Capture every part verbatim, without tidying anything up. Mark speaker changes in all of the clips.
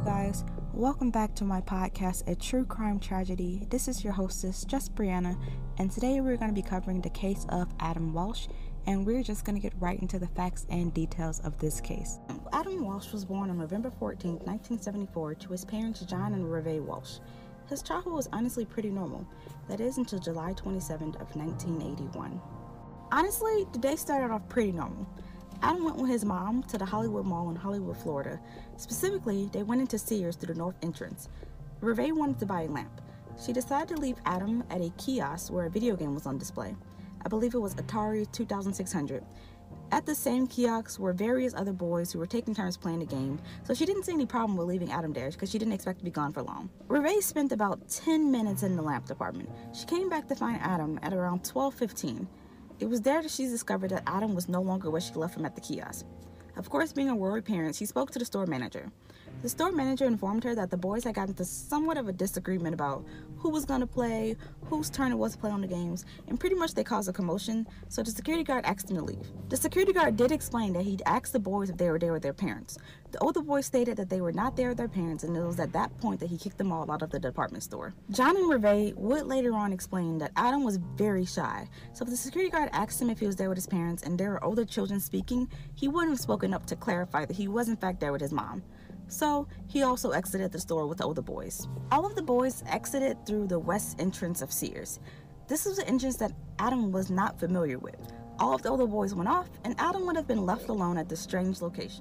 Speaker 1: guys, welcome back to my podcast, A True Crime Tragedy. This is your hostess, Just Brianna, and today we're going to be covering the case of Adam Walsh, and we're just going to get right into the facts and details of this case. Adam Walsh was born on November fourteenth, nineteen seventy-four to his parents John and Reve Walsh. His childhood was honestly pretty normal, that is until July twenty-seventh of nineteen eighty-one. Honestly, the day started off pretty normal. Adam went with his mom to the Hollywood Mall in Hollywood, Florida. Specifically, they went into Sears through the north entrance. Reve wanted to buy a lamp. She decided to leave Adam at a kiosk where a video game was on display. I believe it was Atari twenty-six hundred. At the same kiosk were various other boys who were taking turns playing the game, so she didn't see any problem with leaving Adam there because she didn't expect to be gone for long. Reve spent about ten minutes in the lamp department. She came back to find Adam at around twelve fifteen. It was there that she discovered that Adam was no longer where she left him at the kiosk. Of course, being a worried parent, she spoke to the store manager. The store manager informed her that the boys had gotten into somewhat of a disagreement about who was going to play, whose turn it was to play on the games, and pretty much they caused a commotion, so the security guard asked them to leave. The security guard did explain that he'd asked the boys if they were there with their parents. The older boys stated that they were not there with their parents, and it was at that point that he kicked them all out of the department store. John and Reve would later on explain that Adam was very shy, so if the security guard asked him if he was there with his parents and there were older children speaking, he wouldn't have spoken up to clarify that he was in fact there with his mom. So he also exited the store with the older boys. All of the boys exited through the west entrance of Sears. This was an entrance that Adam was not familiar with. All of the older boys went off, and Adam would have been left alone at this strange location.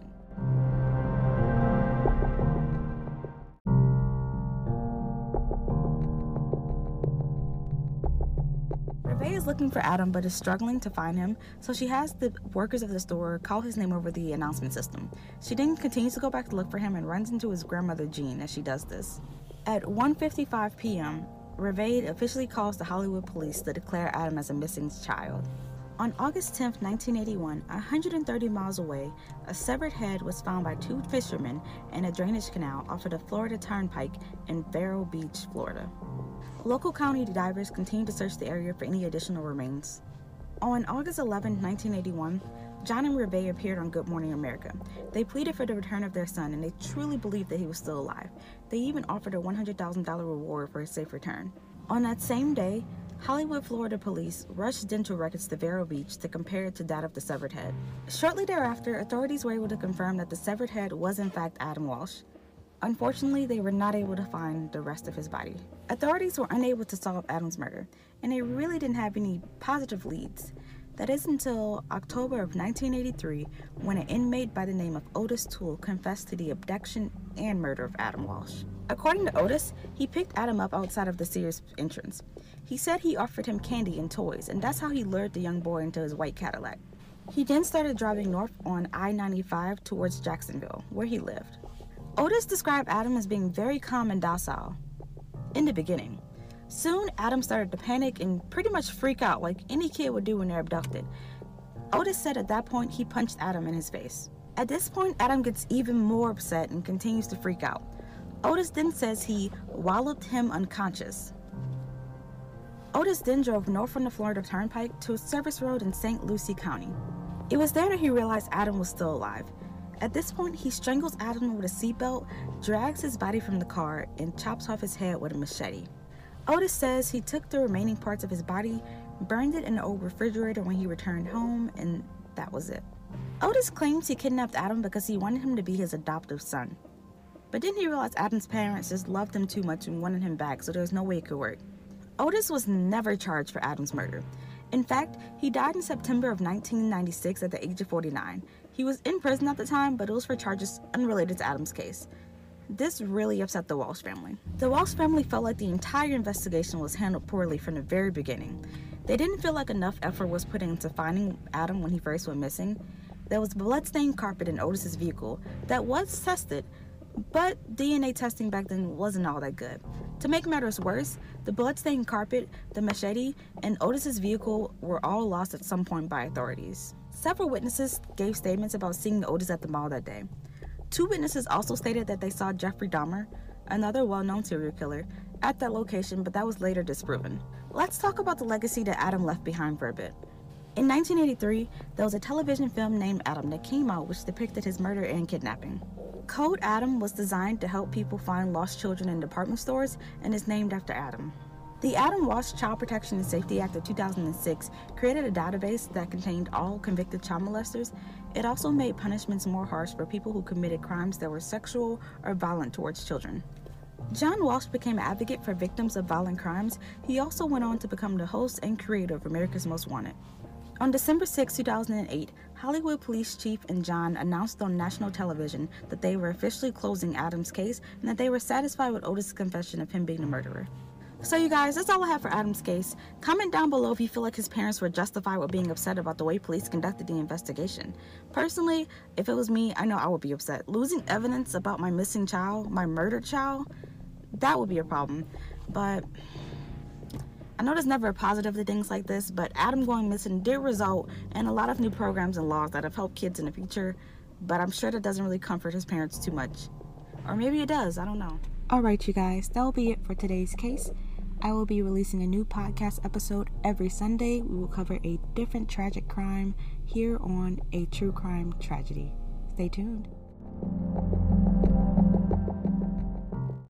Speaker 1: Reve is looking for Adam but is struggling to find him, so she has the workers of the store call his name over the announcement system. She then continues to go back to look for him and runs into his grandmother Jean as she does this. At one fifty-five p m, Reve officially calls the Hollywood police to declare Adam as a missing child. On August tenth, nineteen eighty-one, one hundred thirty miles away, a severed head was found by two fishermen in a drainage canal off of the Florida Turnpike in Vero Beach, Florida. Local county divers continued to search the area for any additional remains. On August eleventh, nineteen eighty-one, John and Reve appeared on Good Morning America. They pleaded for the return of their son, and they truly believed that he was still alive. They even offered a one hundred thousand dollars reward for his safe return. On that same day, Hollywood, Florida police rushed dental records to Vero Beach to compare it to that of the severed head. Shortly thereafter, authorities were able to confirm that the severed head was in fact Adam Walsh. Unfortunately, they were not able to find the rest of his body. Authorities were unable to solve Adam's murder, and they really didn't have any positive leads. That is until October of nineteen eighty-three, when an inmate by the name of Otis Toole confessed to the abduction and murder of Adam Walsh. According to Otis, he picked Adam up outside of the Sears entrance. He said he offered him candy and toys, and that's how he lured the young boy into his white Cadillac. He then started driving north on I ninety-five towards Jacksonville, where he lived. Otis described Adam as being very calm and docile in the beginning. Soon, Adam started to panic and pretty much freak out like any kid would do when they're abducted. Otis said at that point he punched Adam in his face. At this point, Adam gets even more upset and continues to freak out. Otis then says he walloped him unconscious. Otis then drove north from the Florida Turnpike to a service road in Saint Lucie County. It was there that he realized Adam was still alive. At this point, he strangles Adam with a seatbelt, drags his body from the car, and chops off his head with a machete. Otis says he took the remaining parts of his body, burned it in the old refrigerator when he returned home, and that was it. Otis claims he kidnapped Adam because he wanted him to be his adoptive son. But then he realized Adam's parents just loved him too much and wanted him back, so there was no way it could work. Otis was never charged for Adam's murder. In fact, he died in September of nineteen ninety-six at the age of forty-nine. He was in prison at the time, but it was for charges unrelated to Adam's case. This really upset the Walsh family. The Walsh family felt like the entire investigation was handled poorly from the very beginning. They didn't feel like enough effort was put into finding Adam when he first went missing. There was blood-stained carpet in Otis's vehicle that was tested, but D N A testing back then wasn't all that good. To make matters worse, the blood-stained carpet, the machete, and Otis's vehicle were all lost at some point by authorities. Several witnesses gave statements about seeing Otis at the mall that day. Two witnesses also stated that they saw Jeffrey Dahmer, another well-known serial killer, at that location, but that was later disproven. Let's talk about the legacy that Adam left behind for a bit. In nineteen eighty-three, there was a television film named Adam that came out which depicted his murder and kidnapping. Code Adam was designed to help people find lost children in department stores and is named after Adam. The Adam Walsh Child Protection and Safety Act of two thousand six created a database that contained all convicted child molesters. It also made punishments more harsh for people who committed crimes that were sexual or violent towards children. John Walsh became an advocate for victims of violent crimes. He also went on to become the host and creator of America's Most Wanted. On December sixth, two thousand eight, Hollywood Police Chief and John announced on national television that they were officially closing Adam's case and that they were satisfied with Otis' confession of him being the murderer. So you guys, that's all I have for Adam's case. Comment down below if you feel like his parents were justified with being upset about the way police conducted the investigation. Personally, if it was me, I know I would be upset. Losing evidence about my missing child, my murdered child, that would be a problem. But I know there's never a positive to things like this, but Adam going missing did result in a lot of new programs and laws that have helped kids in the future, but I'm sure that doesn't really comfort his parents too much. Or maybe it does, I don't know. Alright you guys, that will be it for today's case. I will be releasing a new podcast episode every Sunday. We will cover a different tragic crime here on A True Crime Tragedy. Stay tuned.